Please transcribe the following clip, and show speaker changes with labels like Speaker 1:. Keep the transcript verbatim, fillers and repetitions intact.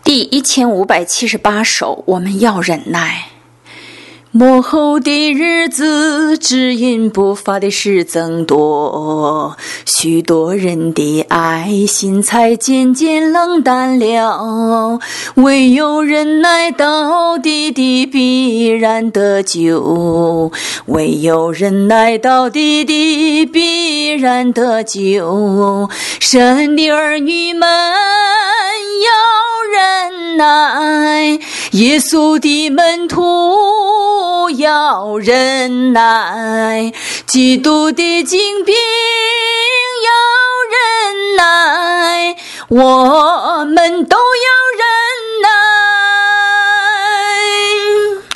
Speaker 1: 第一千五百七十八首，我们要忍耐。末后的日子，只因不法的事增多，许多人的爱心才渐渐冷淡了。唯有忍耐到底的，必然得救；唯有忍耐到底的，必然得救。神的儿女们要忍耐，耶稣的门徒要忍耐，基督的精兵要忍耐，我们都要